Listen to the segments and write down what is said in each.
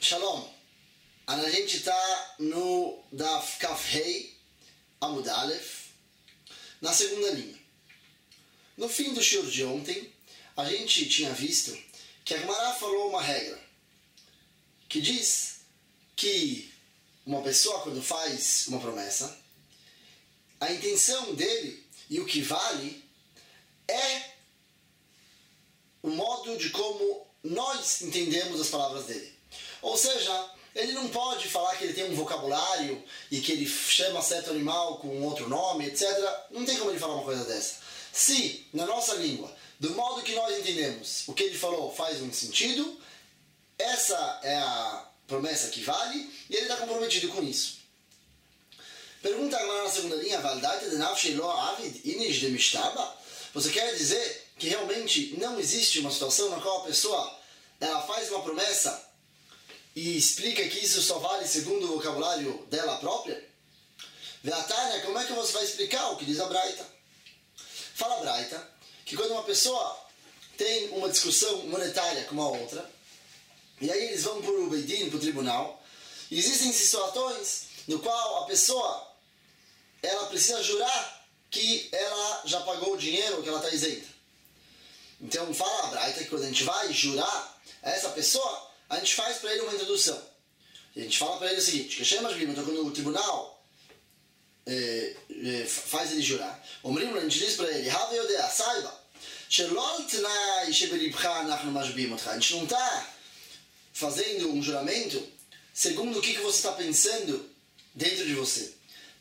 Shalom, a gente está no Daf Kaf Hei Amud Aleph, na segunda linha. No fim do shiur de ontem, a gente tinha visto que a Gemara falou uma regra que diz que uma pessoa, quando faz uma promessa, a intenção dele e o que vale é o modo de como nós entendemos as palavras dele. Ou seja, ele não pode falar que ele tem um vocabulário e que ele chama certo animal com outro nome, etc. Não tem como ele falar uma coisa dessa. Se, na nossa língua, do modo que nós entendemos, o que ele falou faz um sentido, essa é a promessa que vale e ele está comprometido com isso. Pergunta agora na segunda linha, você quer dizer que realmente não existe uma situação na qual a pessoa ela faz uma promessa e explica que isso só vale segundo o vocabulário dela própria? Veatânia, como é que você vai explicar o que diz a Braita? Fala a Braita que quando uma pessoa tem uma discussão monetária com uma outra, e aí eles vão para o Beidin, para o tribunal, e existem situações no qual a pessoa ela precisa jurar que ela já pagou o dinheiro, que ela está isenta. Então fala a Braita que quando a gente vai jurar a essa pessoa, a gente faz para ele uma introdução. E a gente fala para ele o seguinte, que chama então quando o tribunal faz ele jurar. A gente diz para ele, saiba, a gente não está fazendo um juramento segundo o que você está pensando dentro de você.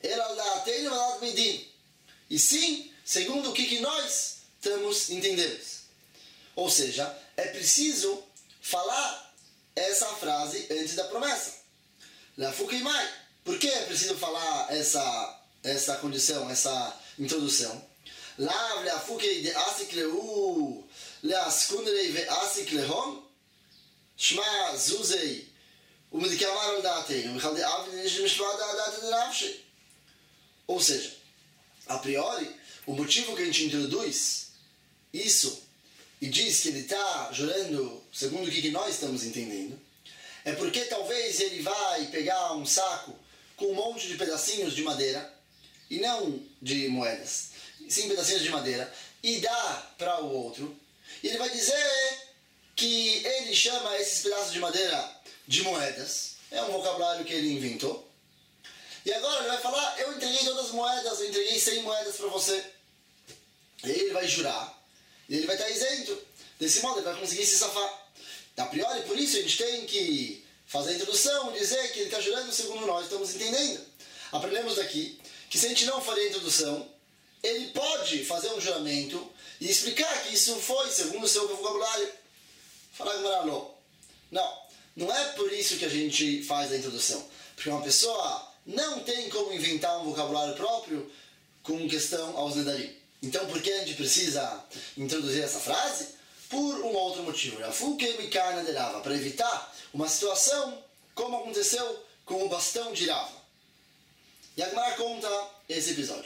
E sim, segundo o que nós estamos entendendo. Ou seja, é preciso falar essa frase antes da promessa. Por que é preciso falar essa condição, essa introdução? Ou seja, a priori, o motivo que a gente introduz isso e diz que ele está jurando segundo o que nós estamos entendendo, é porque talvez ele vai pegar um saco com um monte de pedacinhos de madeira, e não de moedas, sim pedacinhos de madeira, e dá para o outro, e ele vai dizer que ele chama esses pedaços de madeira de moedas, é um vocabulário que ele inventou, e agora ele vai falar, eu entreguei todas as moedas, eu entreguei 100 moedas para você. E aí ele vai jurar, e ele vai estar isento. Desse modo ele vai conseguir se safar. A priori, por isso, a gente tem que fazer a introdução, dizer que ele está jurando segundo nós estamos entendendo. Aprendemos daqui que se a gente não fazer a introdução, ele pode fazer um juramento e explicar que isso foi segundo o seu vocabulário. Falar com não é por isso que a gente faz a introdução. Porque uma pessoa não tem como inventar um vocabulário próprio com questão aos nedarim. Então, por que a gente precisa introduzir essa frase? Por um outro motivo. Para evitar uma situação como aconteceu com o bastão de Rava. E a Gemara conta esse episódio.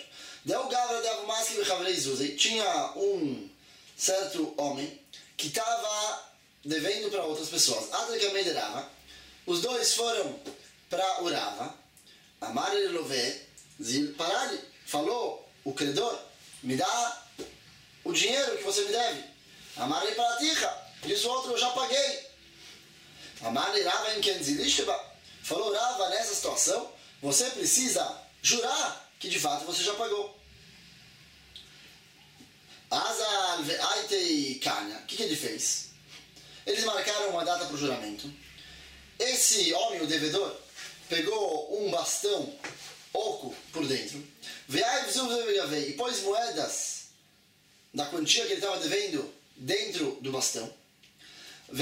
Tinha um certo homem que estava devendo para outras pessoas. Os dois foram para o Rava. Amar ele lové, Parali, falou o credor, me dá o dinheiro que você me deve. Amar ele para ticha, diz o outro, eu já paguei. Amar ele Rava em Kenzilishba, falou Rava, nessa situação, você precisa jurar que de fato você já pagou. Azal ve'aitei kanya, o que ele fez? Eles marcaram uma data para o juramento. Esse homem, o devedor, pegou um bastão oco por dentro, e pôs moedas da quantia que ele estava devendo dentro do bastão. E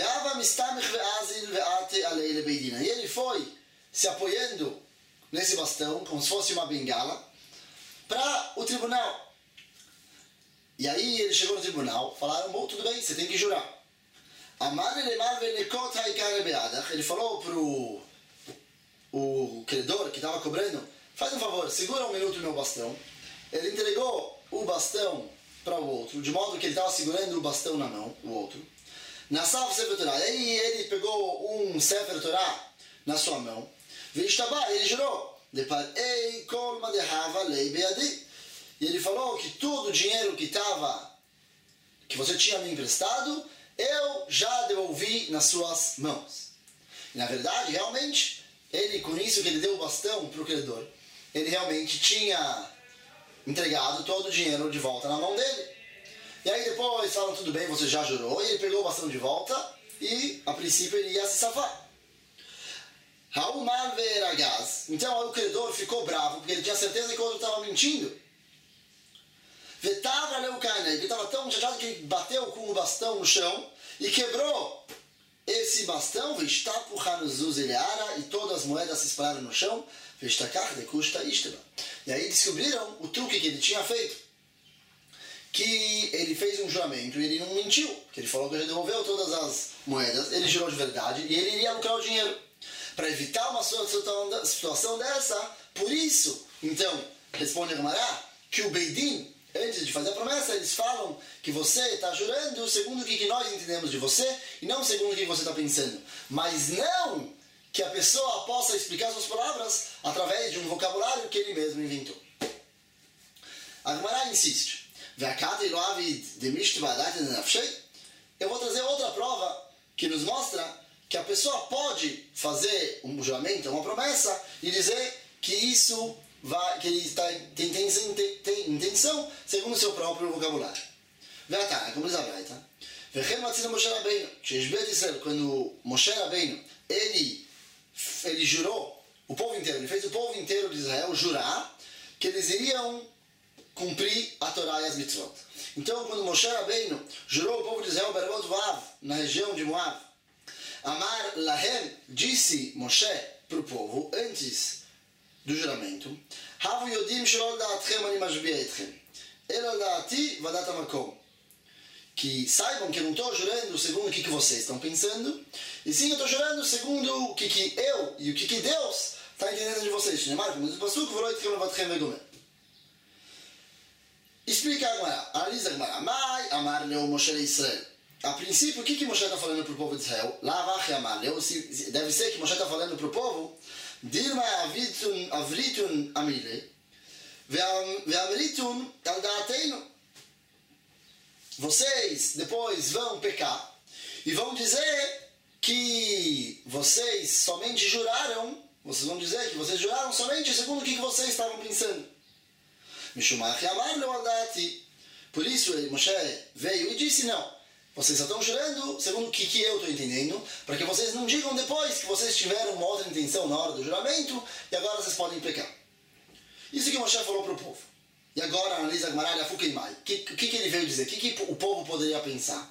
ele foi se apoiando nesse bastão, como se fosse uma bengala, para o tribunal. E aí ele chegou no tribunal, falaram, bom, tudo bem, você tem que jurar. Ele falou pro o credor que estava cobrando, faz um favor, segura um minuto o meu bastão. Ele entregou o bastão para o outro, de modo que ele estava segurando o bastão na mão, o outro. Nassaf Sefer Torah. E aí ele pegou um Sefer Torah na sua mão. Ele jurou. Deparei kol madehava lei beadi. E ele falou que todo o dinheiro que você tinha me emprestado, eu já devolvi nas suas mãos. E na verdade, realmente, com isso que ele deu o bastão para o credor, ele realmente tinha entregado todo o dinheiro de volta na mão dele. E aí depois falam, tudo bem, você já jurou, e ele pegou o bastão de volta e, a princípio, ele ia se safar. Raumar veragaz. Então o credor ficou bravo, porque ele tinha certeza que o outro estava mentindo. Vetavra leucana. Ele estava tão chateado que ele bateu com o bastão no chão e quebrou esse bastão. E todas as moedas se espalharam no chão. E aí descobriram o truque que ele tinha feito. Que ele fez um juramento e ele não mentiu. Que ele falou que ele devolveu todas as moedas. Ele jurou de verdade e ele iria lucrar o dinheiro. Para evitar uma situação dessa, por isso, então, responde a Gemara, que o Beidin, antes de fazer a promessa, eles falam que você está jurando segundo o que nós entendemos de você e não segundo o que você está pensando. Mas não que a pessoa possa explicar suas palavras através de um vocabulário que ele mesmo inventou. A Gemara insiste. Eu vou trazer outra prova que nos mostra que a pessoa pode fazer um juramento, uma promessa, e dizer que isso que ele tem intenção segundo o seu próprio vocabulário. Como diz a Braita, quando Moshe Rabbeinu ele jurou o povo inteiro, ele fez o povo inteiro de Israel jurar que eles iriam cumprir a Torá e as mitzvot. Então, quando Moshe Rabbeinu jurou o povo de Israel, Bervot Vav, na região de Moab, Amar Lahem, disse Moshe para o povo, antes do juramento, Havu Yodim Shelo Da'atchem Ani Mashbia Etchem, Ela Da'ati Vadat HaMakom, que saibam que eu não estou jurando segundo o que vocês estão pensando, e sim eu estou jurando segundo o que eu e o que Deus está entendendo de vocês. Explica a Gemara, analisa a Gemara. Mai Amar Leo Moshe Israel. A princípio, o que Moshe está falando para o povo de Israel? Deve ser que Moshe está falando para o povo, Dirma avritun amile, ve'amritun al da'ateinu. Vocês depois vão pecar e vão dizer que vocês somente juraram, vocês vão dizer que vocês juraram somente segundo o que vocês estavam pensando. Mishumach amar lo al da'ati. Por isso, Moshe veio e disse, não. Vocês só estão jurando segundo o que eu estou entendendo, para que vocês não digam depois que vocês tiveram uma outra intenção na hora do juramento e agora vocês podem pecar. Isso que Moshe falou para o povo. E agora analisa a Gemara Yafukeimai. O que ele veio dizer? O que o povo poderia pensar?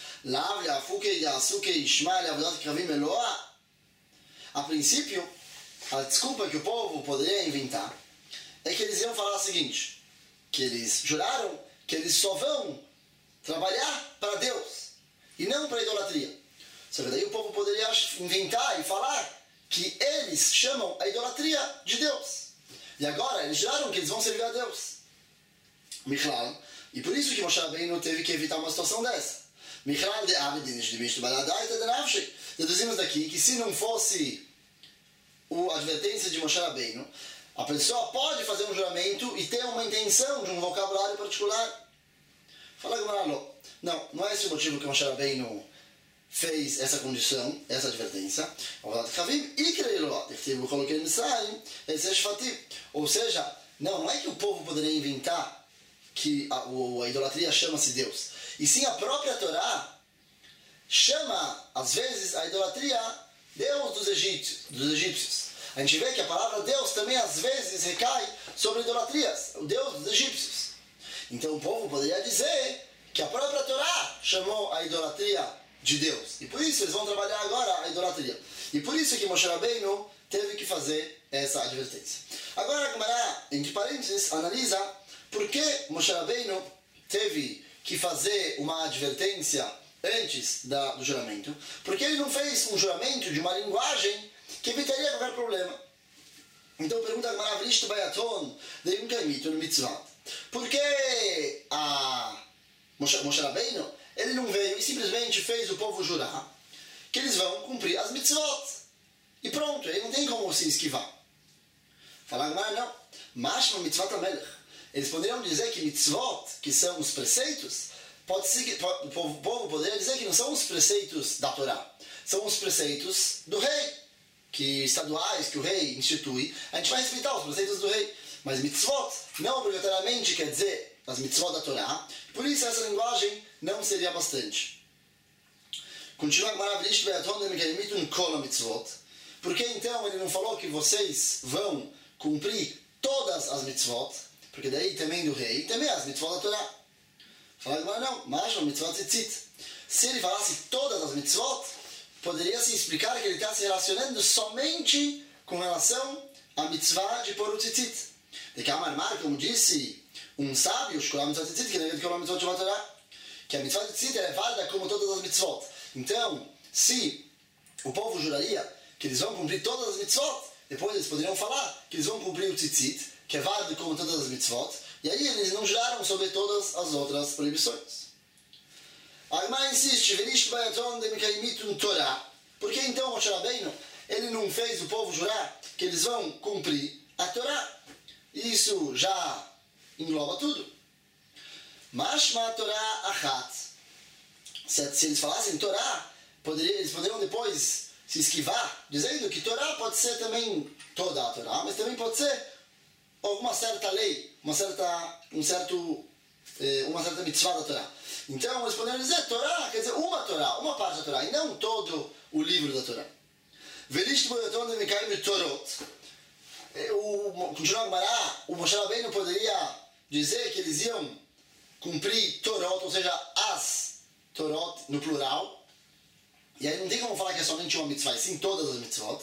A princípio, a desculpa que o povo poderia inventar é que eles iam falar o seguinte, que eles juraram que eles só vão trabalhar para Deus e não para a idolatria. Só que daí o povo poderia inventar e falar que eles chamam a idolatria de Deus. E agora eles juraram que eles vão servir a Deus. Michlal. E por isso que Moshe Rabbeinu teve que evitar uma situação dessa. Michlal de Abedinish de Mishtu Baladai Tedenavshei. Deduzimos daqui que se não fosse a advertência de Moshe Rabbeinu, a pessoa pode fazer um juramento e ter uma intenção de um vocabulário particular. Fala Gemara, não é esse o motivo que Moshe Rabbeinu fez essa condição, essa advertência. Ou seja, não é que o povo poderia inventar que a idolatria chama-se Deus. E sim a própria Torá chama, às vezes, a idolatria Deus dos egípcios. A gente vê que a palavra Deus também, às vezes, recai sobre idolatrias, o Deus dos egípcios. Então o povo poderia dizer que a própria Torá chamou a idolatria de Deus. E por isso eles vão trabalhar agora a idolatria. E por isso que Moshe Rabbeinu teve que fazer essa advertência. Agora a Gemara, entre parênteses, analisa por que Moshe Rabbeinu teve que fazer uma advertência antes do juramento. Porque ele não fez um juramento de uma linguagem que evitaria qualquer problema. Então pergunta a Gemara, Vrishtu bayaton, deim kaimiton mitzvah. Porque Moshe Rabbeinu, ele não veio e simplesmente fez o povo jurar que eles vão cumprir as mitzvot. E pronto, aí não tem como se esquivar. Falar, mas não. Mashma mitzvot amelech. Eles poderiam dizer que mitzvot, que são os preceitos, o povo poderia dizer que não são os preceitos da Torá. São os preceitos do rei, que estaduais, que o rei institui. A gente vai respeitar os preceitos do rei. Mas mitzvot não obrigatoriamente quer dizer as mitzvot da Torá. Por isso essa linguagem não seria bastante. Continua a maravilha mitzvot. Por que então ele não falou que vocês vão cumprir todas as mitzvot? Porque daí também do rei, também as mitzvot da Torá. Fala, mas não, mas a mitzvot tzitzit. Se ele falasse todas as mitzvot, poderia se explicar que ele está se relacionando somente com relação à mitzvah de pôr o tzitzit. De que Amar, como disse um sábio, que a mitzvah de tzitzit é válida como todas as mitzvot. Então, se o povo juraria que eles vão cumprir todas as mitzvot, depois eles poderiam falar que eles vão cumprir o tzitzit, que é válido como todas as mitzvot, e aí eles não juraram sobre todas as outras proibições. A Gemara insiste, por que então Moshe Rabbeinu ele não fez o povo jurar que eles vão cumprir a Torá? Isso já engloba tudo. Mashma Torá achat. Se eles falassem Torá, eles poderiam depois se esquivar, dizendo que Torá pode ser também toda a Torá, mas também pode ser alguma certa lei, uma certa mitzvah da Torá. Então eles poderiam dizer Torá, quer dizer uma parte da Torá, e não todo o livro da Torá. Continua a Gemara, o Moshe Rabbeinu poderia dizer que eles iam cumprir Torot, ou seja, as Torot no plural, e aí não tem como falar que é somente uma mitzvah, e sim todas as mitzvot.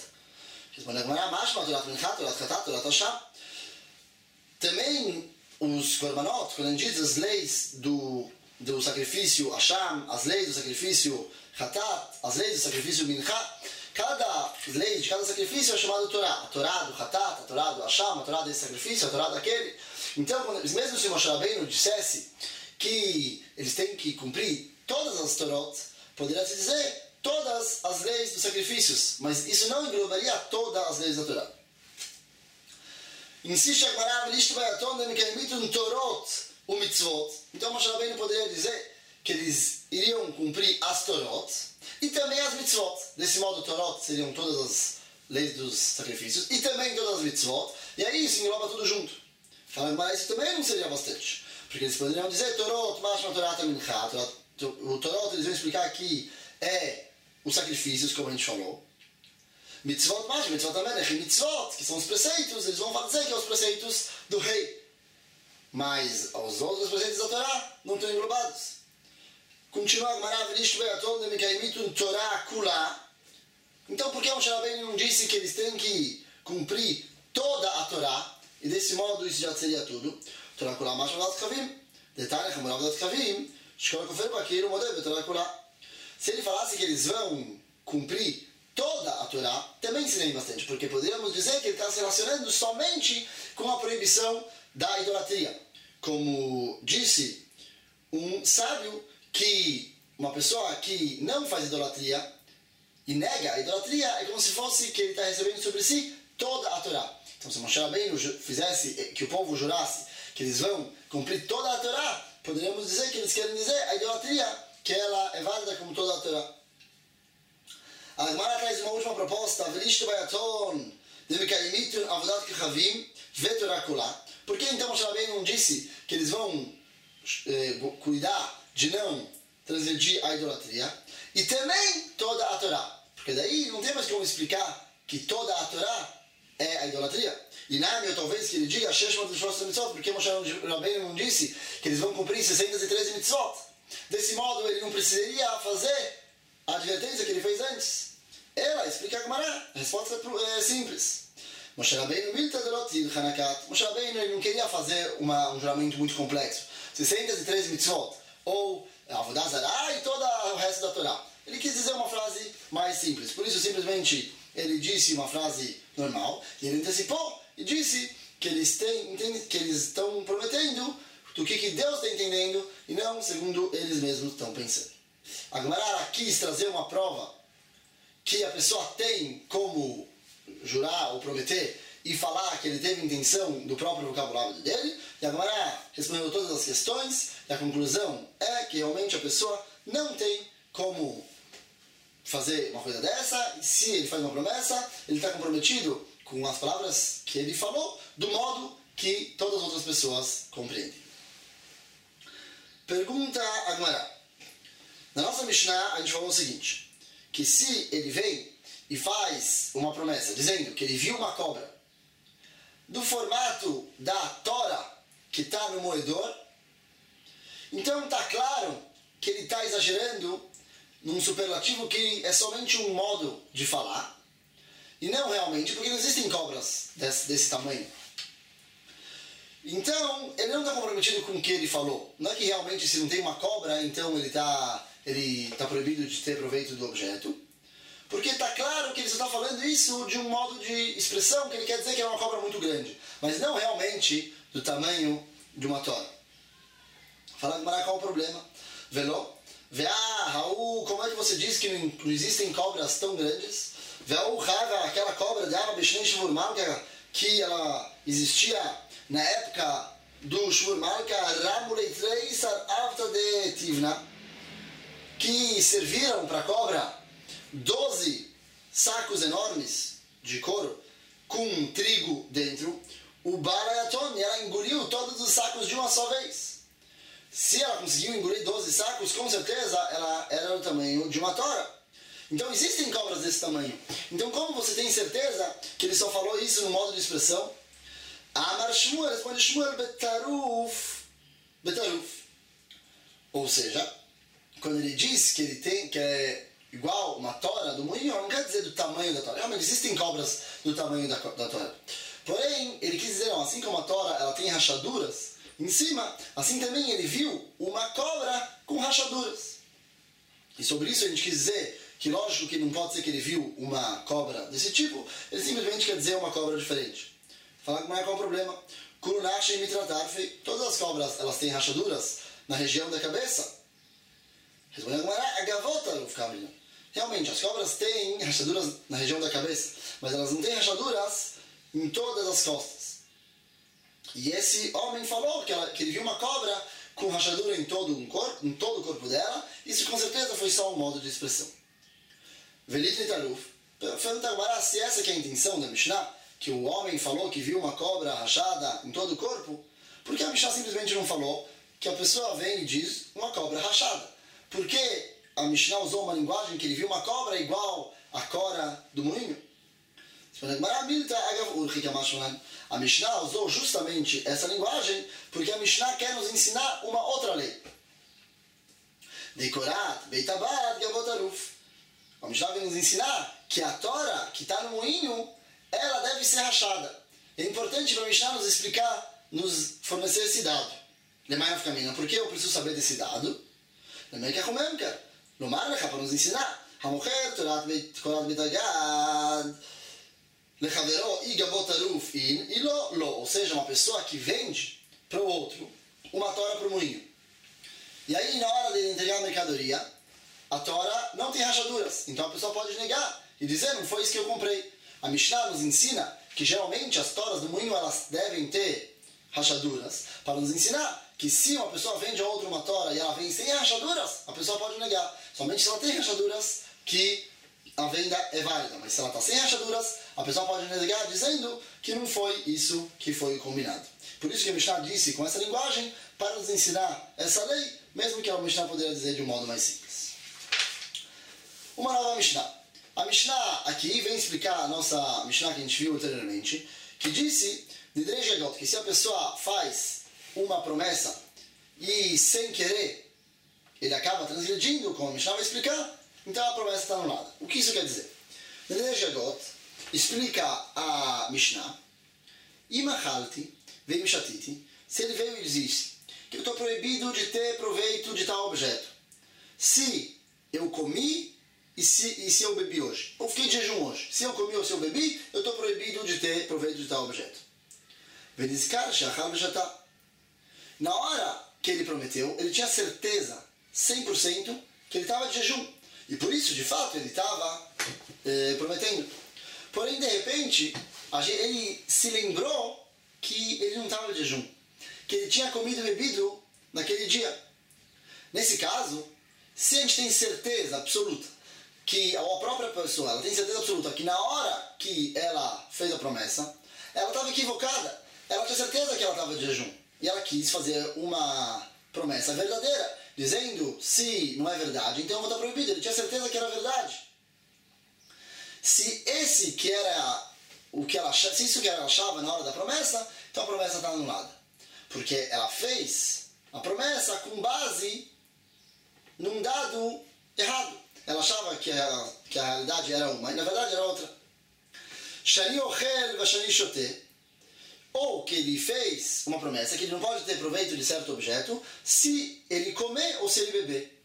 Também os korbanot, quando a gente diz as leis do sacrifício Hashem, as leis do sacrifício Hatat, as leis do sacrifício Mincha, cada lei de cada sacrifício é chamada Torá. A Torá do Hatat, a Torá do Hashem, a Torá desse sacrifício, a Torá daquele. Então, mesmo se Moshe Rabbeinu dissesse que eles têm que cumprir todas as Torot, poderia se dizer todas as leis dos sacrifícios, mas isso não englobaria todas as leis da Torá. Insiste a Gemara, Torot o mitzvot. Então Moshe Rabbeinu poderia dizer que eles iriam cumprir as Torot e também as mitzvot. Desse modo, Torot seriam todas as leis dos sacrifícios e também todas as mitzvot, e aí isso engloba tudo junto. Falando, mas isso também não seria bastante, porque eles poderiam dizer Torot, Mashma Torah Mincha. O Torot eles vão explicar que é os sacrifícios, como a gente falou. Mitzvot, Mashma, mitzvot também, mitzvot, que são os preceitos, eles vão dizer que é os preceitos do rei. Mas os outros preceitos da Torá não estão englobados. Continua a Torá Kulá. Então por que o Moshe Rabbeinu não disse que eles têm que cumprir toda a Torá? E desse modo isso já seria tudo. Torá Kulá Mashma Vadat Kavim. Detalhe, Hamurav Vadat Kavim. Shkol Kofer Bakir Modeb Torá Kulá. Se ele falasse que eles vão cumprir toda a Torá, também seria bastante, porque poderíamos dizer que ele está se relacionando somente com a proibição da idolatria. Como disse um sábio, que uma pessoa que não faz idolatria e nega a idolatria é como se fosse que ele está recebendo sobre si toda a Torá. Então se Moshe Rabbeinu fizesse que o povo jurasse que eles vão cumprir toda a Torá, poderíamos dizer que eles querem dizer a idolatria, que ela é válida como toda a Torá. A Gemara traz uma última proposta. Por que então Moshe Rabbeinu não disse que eles vão cuidar de não transgredir a idolatria e também toda a Torá? Porque daí não tem mais como explicar que toda a Torá é a idolatria. E Nami, talvez que ele diga porque Moshe Rabbeinu não disse que eles vão cumprir 613 mitzvot. Desse modo ele não precisaria fazer a advertência que ele fez antes. Ela explica a Gemara. A resposta é simples. Moshe Rabbeinu milta delotil hanakat. Moshe Rabbeinu ele não queria fazer um juramento muito complexo. 613 mitzvot. Ou Avodah Zarah e todo o resto da Torá. Ele quis dizer uma frase mais simples. Por isso simplesmente ele disse uma frase normal. E ele antecipou e disse que eles estão prometendo do que Deus está entendendo e não segundo eles mesmos estão pensando. A Gemara quis trazer uma prova que a pessoa tem como jurar ou prometer e falar que ele teve intenção do próprio vocabulário dele, e a Gemara respondeu todas as questões, e a conclusão é que realmente a pessoa não tem como fazer uma coisa dessa, e se ele faz uma promessa, ele está comprometido com as palavras que ele falou, do modo que todas as outras pessoas compreendem. Pergunta a Gemara. Na nossa Mishnah, a gente falou o seguinte, que se ele vem e faz uma promessa, dizendo que ele viu uma cobra do formato da tora que está no moedor, então está claro que ele está exagerando num superlativo que é somente um modo de falar, e não realmente, porque não existem cobras desse tamanho. Então, ele não está comprometido com o que ele falou. Não é que realmente se não tem uma cobra, então ele está proibido de ter proveito do objeto. Porque está claro que ele só está falando isso de um modo de expressão, que ele quer dizer que é uma cobra muito grande. Mas não realmente do tamanho de uma tora. Fala de qual o problema? Veló. Raul, como é que você diz que não existem cobras tão grandes? Aquela cobra de Abba Bishne Shvurmalka, que ela existia na época do Shvurmalka, Ramuleitrei Sarafta de Tivna, que serviram para a cobra 12 sacos enormes de couro com trigo dentro. O Balayaton, ela engoliu todos os sacos de uma só vez. Se ela conseguiu engolir 12 sacos, com certeza ela era do tamanho de uma tora. Então existem cobras desse tamanho. Então como você tem certeza que ele só falou isso no modo de expressão? Amar Shmuel, responde Shmuel Betaruf. Ou seja, quando ele diz que ele tem, que é igual uma tora do moinho, não quer dizer do tamanho da tora. Realmente existem cobras do tamanho da tora. Porém, ele quis dizer, assim como a tora ela tem rachaduras em cima, assim também ele viu uma cobra com rachaduras. E sobre isso a gente quis dizer que lógico que não pode ser que ele viu uma cobra desse tipo, ele simplesmente quer dizer uma cobra diferente. Fala que não é qual o problema. Kurunach e Mitratarfe, todas as cobras elas têm rachaduras na região da cabeça. Respondendo a gavota, realmente, as cobras têm rachaduras na região da cabeça, mas elas não têm rachaduras em todas as costas. E esse homem falou que ele viu uma cobra com rachadura em todo o corpo dela, isso com certeza foi só um modo de expressão. Velit Nitaruf, pergunta agora se essa que é a intenção da Mishnah, que o homem falou que viu uma cobra rachada em todo o corpo, porque a Mishnah simplesmente não falou que a pessoa vem e diz uma cobra rachada? Porque a Mishnah usou uma linguagem que ele viu uma cobra igual a cora do moinho? A Mishnah usou justamente essa linguagem porque a Mishnah quer nos ensinar uma outra lei. Dekorat, Beitabad, Gavotaruf. A Mishnah vem nos ensinar que a tora que está no moinho, ela deve ser rachada. É importante para a Mishnah nos explicar, nos fornecer esse dado. Por que eu preciso saber desse dado? Para nos ensinar. Hamocher, Torat, Betagad. Ou seja, uma pessoa que vende para o outro uma tora para o moinho. E aí, na hora de entregar a mercadoria, a tora não tem rachaduras. Então a pessoa pode negar e dizer, não foi isso que eu comprei. A Mishnah nos ensina que geralmente as toras do moinho elas devem ter rachaduras, para nos ensinar que se uma pessoa vende a outra uma tora e ela vem sem rachaduras, a pessoa pode negar. Somente se ela tem rachaduras que a venda é válida, mas se ela está sem rachaduras, a pessoa pode negar dizendo que não foi isso que foi combinado. Por isso que a Mishnah disse com essa linguagem, para nos ensinar essa lei, mesmo que a Mishnah poderia dizer de um modo mais simples. Uma nova Mishnah. A Mishnah aqui vem explicar a nossa Mishnah que a gente viu anteriormente, que disse, que se a pessoa faz uma promessa e sem querer ele acaba transgredindo, como a Mishnah vai explicar, então a promessa está anulada. O que isso quer dizer? Nedrejagot explica a Mishnah, Imachalti, veio Mishatiti, se ele veio e disse que eu estou proibido de ter proveito de tal objeto. Se eu comi e se eu bebi hoje. Eu fiquei de jejum hoje. Se eu comi ou se eu bebi, eu estou proibido de ter proveito de tal objeto. Venizkar, Shachar, Beshatá. na hora que ele prometeu, ele tinha certeza, 100%, que ele estava de jejum. E por isso, de fato, ele estava prometendo. Porém, de repente, ele se lembrou que ele não estava de jejum. Que ele tinha comido e bebido naquele dia. Nesse caso, se a gente tem certeza absoluta que a própria pessoa, ela tem certeza absoluta que na hora que ela fez a promessa, ela estava equivocada. Ela tinha certeza que ela estava de jejum. E ela quis fazer uma promessa verdadeira, dizendo, se não é verdade, então eu vou estar proibido. Ele tinha certeza que era verdade. Se esse que era o que ela achava, se isso que ela achava na hora da promessa, então a promessa está anulada. Porque ela fez a promessa com base num dado errado. Ela achava que a realidade era uma, e na verdade era outra. Shani ochel vashani shoteh. Ou que ele fez uma promessa que ele não pode ter proveito de certo objeto se ele comer ou se ele beber.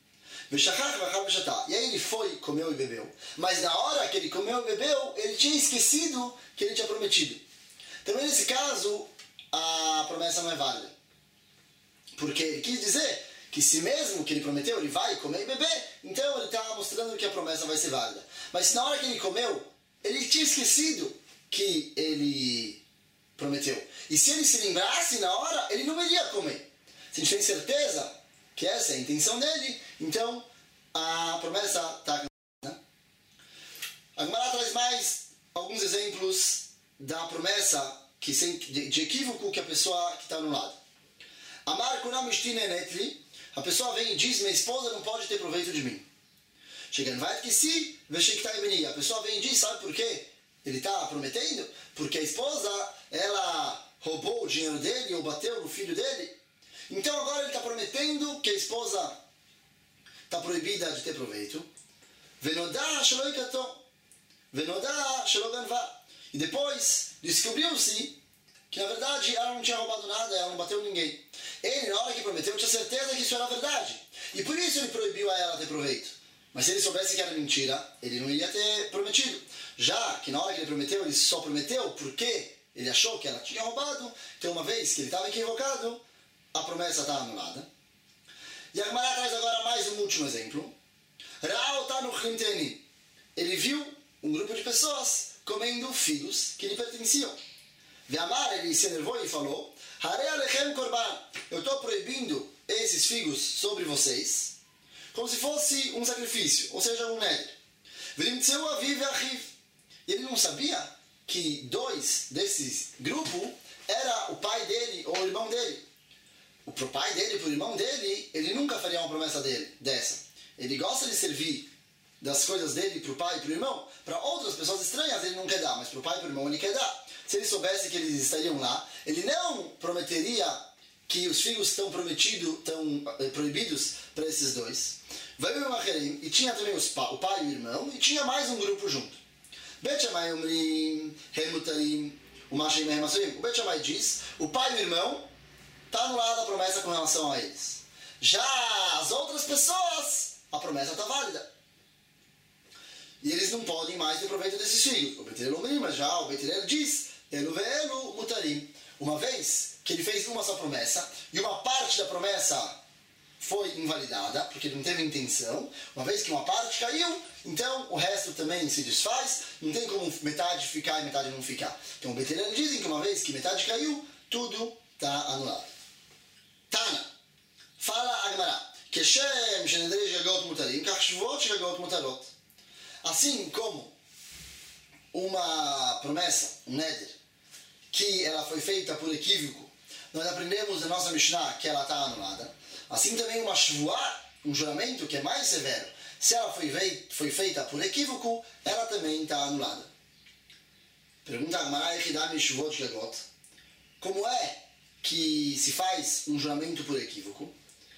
E aí ele foi, comeu e bebeu. Mas na hora que ele comeu e bebeu, ele tinha esquecido que ele tinha prometido. Também nesse caso, a promessa não é válida. Porque ele quis dizer que se mesmo que ele prometeu, ele vai comer e beber, então ele está mostrando que a promessa vai ser válida. Mas se na hora que ele comeu, ele tinha esquecido que ele prometeu. E se ele se lembrasse na hora, ele não iria comer. Se a gente tem certeza que essa é a intenção dele, então a promessa está cancelada. A Gemara traz mais alguns exemplos da promessa de equívoco que a pessoa que está no lado. Amar kunam ishtine netli, a pessoa vem e diz, minha esposa não pode ter proveito de mim. Chegando vai que se, a pessoa vem e diz, sabe por quê? Ele está prometendo? Porque a esposa, ela roubou o dinheiro dele ou bateu no filho dele. Então agora ele está prometendo que a esposa está proibida de ter proveito. Venodá shelo ikato. Venodá shelo ganva. E depois descobriu-se que na verdade ela não tinha roubado nada, ela não bateu ninguém. Ele, na hora que prometeu, tinha certeza que isso era verdade. E por isso ele proibiu a ela ter proveito. Mas se ele soubesse que era mentira, ele não iria ter prometido. Já que na hora que ele prometeu, ele só prometeu porque ele achou que ela tinha roubado. Então, uma vez que ele estava equivocado, a promessa está anulada. E a Gemara traz agora mais um último exemplo. Ra'al tanu chimteni. Ele viu um grupo de pessoas comendo figos que lhe pertenciam. Ve'amar, ele se enervou e falou, Harei alechem korban. Eu estou proibindo esses figos sobre vocês, como se fosse um sacrifício, ou seja, um neder. V'nimtzeu aviv ve'achiv. E ele não sabia que dois desses grupos era o pai dele ou o irmão dele. O pai dele e o irmão dele, ele nunca faria uma promessa dessa. Ele gosta de servir das coisas dele para o pai e para o irmão. Para outras pessoas estranhas ele não quer dar, mas para o pai e para o irmão ele quer dar. Se ele soubesse que eles estariam lá, ele não prometeria que os figos estão proibidos para esses dois. E tinha também o pai e o irmão, e tinha mais um grupo junto. Bet Shammai omrim, remutarim, o Bet Shammai diz, o pai e o irmão está anulada a promessa com relação a eles. Já as outras pessoas, a promessa está válida. E eles não podem mais ter proveito desses figos. O Bet Hillel omrim, mas já o Bet Hillel diz, elu ve'elu mutarim. Uma vez que ele fez uma só promessa, e uma parte da promessa foi invalidada, porque ele não teve intenção, uma vez que uma parte caiu, então o resto também se desfaz, não tem como metade ficar e metade não ficar. Então o Bet Hillel dizem que uma vez que metade caiu, tudo está anulado. Tana, fala a Gemara, Keshem shenedrei jagot mutarim, kach shvot jagot mutarot. Assim como uma promessa, um neder, que ela foi feita por equívoco, nós aprendemos na nossa Mishnah que ela está anulada. Assim também uma shvuah, um juramento que é mais severo, se ela foi feita por equívoco, ela também está anulada. Pergunta a Gemara, como é que se faz um juramento por equívoco?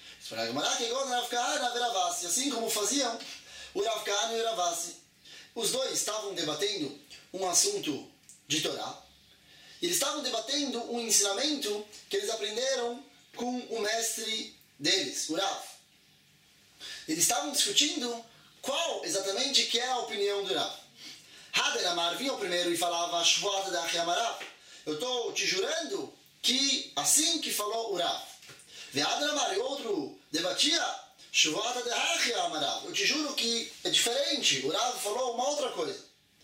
Assim como faziam o Rav Kahana e o Ravasi. Os dois estavam debatendo um assunto de Torá. Eles estavam debatendo um ensinamento que eles aprenderam com o mestre deles, o Rav. Eles estavam discutindo qual exatamente que é a opinião do Rav. Haden Amar vinha o primeiro e falava, eu estou te jurando que assim que falou o Rav. Ve'adramar, e outro debatia, Shuvata de Hachia Amarav. Eu te juro que é diferente. O Rav falou uma outra coisa.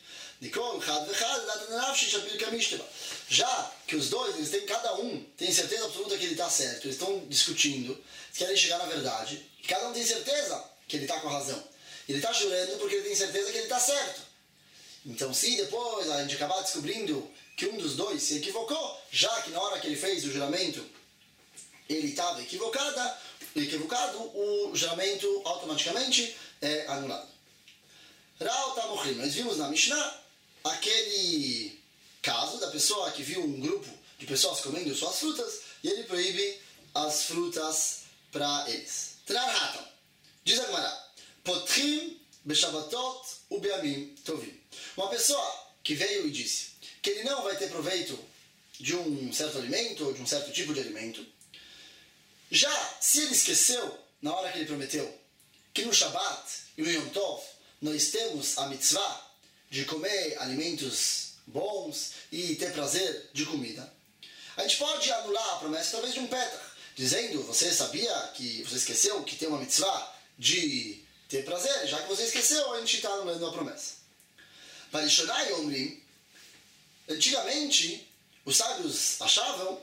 Já que os dois, eles têm, cada um tem certeza absoluta que ele está certo, eles estão discutindo, querem chegar na verdade, e cada um tem certeza que ele está com a razão. Ele está jurando porque ele tem certeza que ele está certo. Então, se depois a gente acabar descobrindo que um dos dois se equivocou, já que na hora que ele fez o juramento ele estava equivocado, o juramento automaticamente é anulado. Rao Tamochim, nós vimos na Mishnah aquele caso da pessoa que viu um grupo de pessoas comendo suas frutas e ele proíbe as frutas para eles. Tranhatam, diz a Gemara, Potchim Beshabatot Ubeamim Tovim. Uma pessoa que veio e disse que ele não vai ter proveito de um certo alimento ou de um certo tipo de alimento, já se ele esqueceu, na hora que ele prometeu, que no Shabbat e no Yom Tov nós temos a mitzvah de comer alimentos bons e ter prazer de comida, a gente pode anular a promessa talvez de um petach, dizendo, você sabia que você esqueceu que tem uma mitzvah de ter prazer, já que você esqueceu, a gente está anulando a promessa. Parishonai Omrim, antigamente os sábios achavam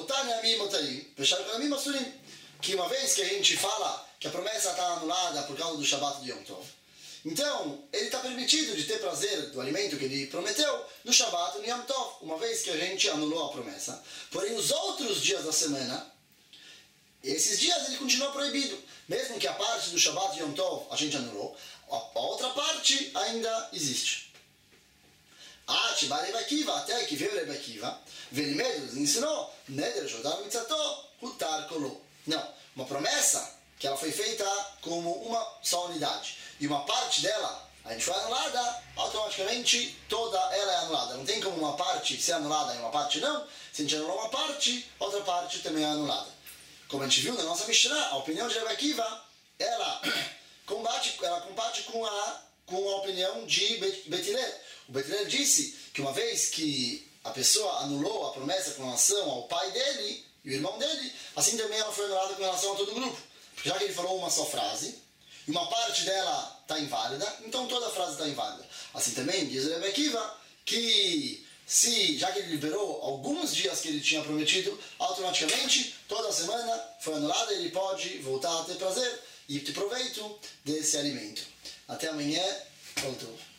que uma vez que a gente fala que a promessa está anulada por causa do Shabbat de Yom Tov, então ele está permitido de ter prazer do alimento que ele prometeu no Shabbat e no Yom Tov, uma vez que a gente anulou a promessa. Porém, os outros dias da semana, esses dias ele continua proibido. Mesmo que a parte do Shabbat e Yom Tov a gente anulou, a outra parte ainda existe. Até que veio Rebbe Akiva, Velimedos ensinou, Neder Jodar Mitzato, Hutar Kolo. Não, uma promessa que ela foi feita como uma só unidade. E uma parte dela, a gente foi anulada, automaticamente toda ela é anulada. Não tem como uma parte ser anulada e uma parte não. Se a gente anulou uma parte, outra parte também é anulada. Como a gente viu na nossa Mishnah, a opinião de Rebbe Akiva, ela combate com a opinião de Bet Hillel. O Bet Hillel disse que uma vez que a pessoa anulou a promessa com relação ao pai dele e o irmão dele, assim também ela foi anulada com relação a todo o grupo. Porque já que ele falou uma só frase, e uma parte dela está inválida, então toda a frase está inválida. Assim também diz o Rebbe Akiva que já que ele liberou alguns dias que ele tinha prometido, automaticamente toda a semana foi anulada, ele pode voltar a ter prazer e ter proveito desse alimento. Até amanhã, voltou.